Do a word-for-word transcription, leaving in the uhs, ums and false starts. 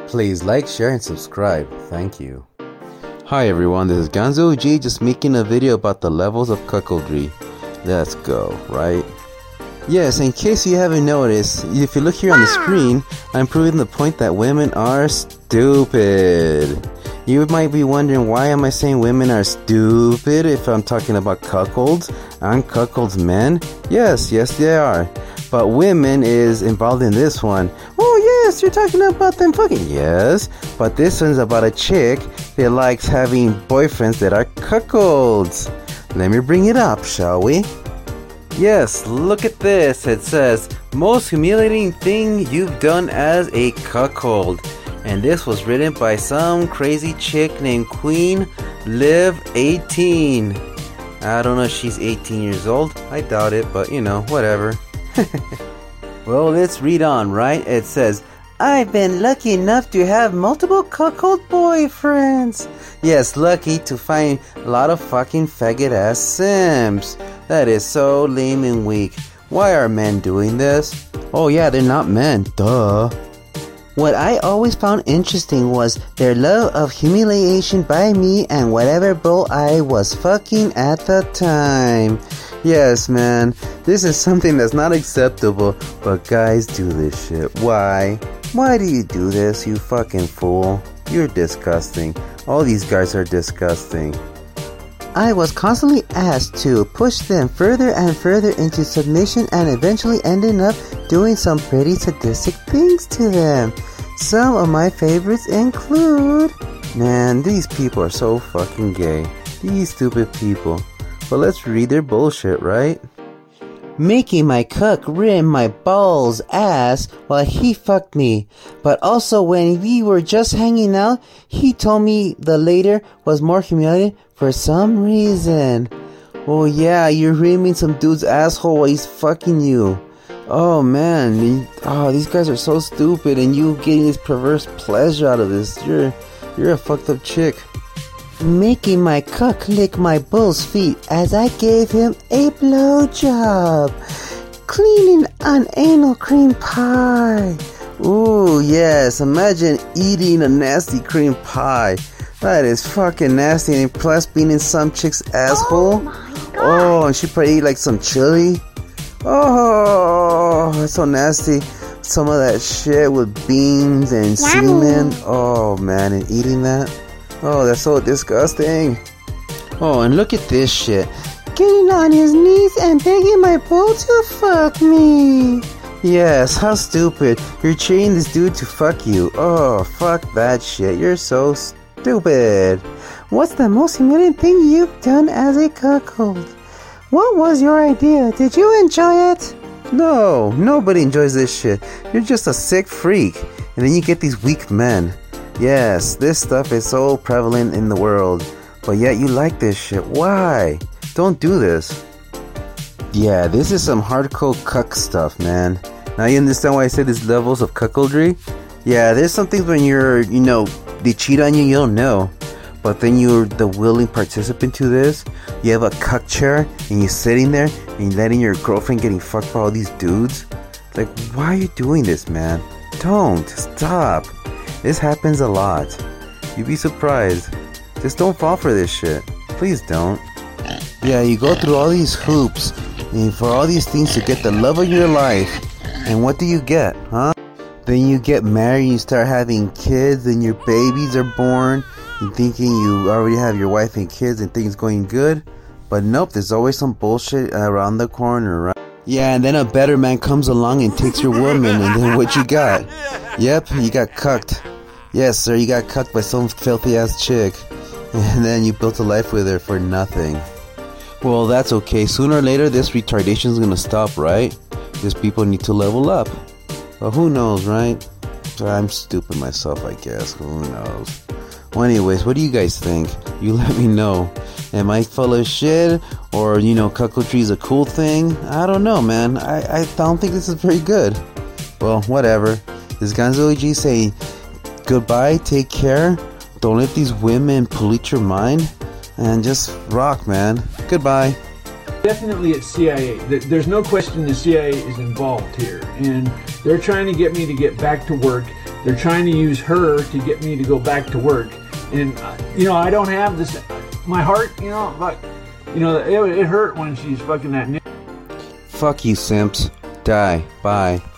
Please like, share, and subscribe. Thank you. Hi everyone, this is Ganzo G, just making a video about the levels of cuckoldry. Let's go, right? Yes, in case you haven't noticed, if you look here on the screen, I'm proving the point that women are stupid. You might be wondering, why am I saying women are stupid if I'm talking about cuckolds? Aren't cuckolds men? Yes, yes they are. But women is involved in this one. Oh yes, you're talking about them fucking. Yes, but this one's about a chick that likes having boyfriends that are cuckolds. Let me bring it up, shall we? Yes, look at this. It says, most humiliating thing you've done as a cuckold. And this was written by some crazy chick named Queen Liv eighteen. I don't know if she's eighteen years old. I doubt it, but you know, whatever. Well, let's read on, right? It says, I've been lucky enough to have multiple cuckold boyfriends. Yes, lucky to find a lot of fucking faggot ass simps. That is so lame and weak. Why are men doing this? Oh yeah, they're not men. Duh. What I always found interesting was their love of humiliation by me and whatever bro I was fucking at the time. Yes, man, this is something that's not acceptable, but guys do this shit. Why? Why do you do this, you fucking fool? You're disgusting. All these guys are disgusting. I was constantly asked to push them further and further into submission and eventually ending up doing some pretty sadistic things to them. Some of my favorites include... Man, these people are so fucking gay. These stupid people. But let's read their bullshit, right? Making my cuck rim my balls ass while he fucked me. But also when we were just hanging out, he told me the later was more humiliating for some reason. Oh yeah, you're rimming some dude's asshole while he's fucking you. Oh man, oh, these guys are so stupid, and you getting this perverse pleasure out of this. You're, you're a fucked up chick. Making my cuck lick my bull's feet as I gave him a blowjob. Cleaning an anal cream pie. Ooh, yes, imagine eating a nasty cream pie. That is fucking nasty, and plus being in some chick's asshole. Oh, my God. Oh, and she probably eat like some chili. Oh, that's so nasty. Some of that shit with beans and semen. Oh, man, and eating that. Oh, that's so disgusting. Oh, and look at this shit. Getting on his knees and begging my bull to fuck me. Yes, how stupid. You're cheating this dude to fuck you. Oh, fuck that shit. You're so stupid. What's the most humiliating thing you've done as a cuckold? What was your idea? Did you enjoy it? No, nobody enjoys this shit. You're just a sick freak. And then you get these weak men. Yes, this stuff is so prevalent in the world, but yet you like this shit. Why? Don't do this. Yeah, this is some hardcore cuck stuff, man. Now you understand why I said there's levels of cuckoldry? Yeah, there's some things when you're, you know, they cheat on you, you don't know. But then you're the willing participant to this. You have a cuck chair, and you're sitting there, and you're letting your girlfriend getting fucked by all these dudes. Like, why are you doing this, man? Don't. Stop. This happens a lot. You'd be surprised. Just don't fall for this shit. Please don't. Yeah, you go through all these hoops and for all these things to get the love of your life. And what do you get, huh? Then you get married, you start having kids, and your babies are born. You're thinking you already have your wife and kids and things going good. But nope, there's always some bullshit around the corner, right? Yeah, and then a better man comes along and takes your woman, and then what you got? Yep, you got cucked. Yes, sir, you got cucked by some filthy ass chick. And then you built a life with her for nothing. Well, that's okay. Sooner or later, this retardation is gonna stop, right? Because people need to level up. But who knows, right? I'm stupid myself, I guess. Who knows? Well, anyways, what do you guys think? You let me know. Am I full of shit? Or, you know, cuckoldry is a cool thing? I don't know, man. I, I don't think this is very good. Well, whatever. This is Ganzo G saying goodbye, take care. Don't let these women pollute your mind. And just rock, man. Goodbye. Definitely it's C I A. There's no question the C I A is involved here. And they're trying to get me to get back to work They're trying to use her to get me to go back to work. And, uh, you know, I don't have this, my heart, you know, but, you know, it, it hurt when she's fucking that. Fuck you, simps. Die. Bye.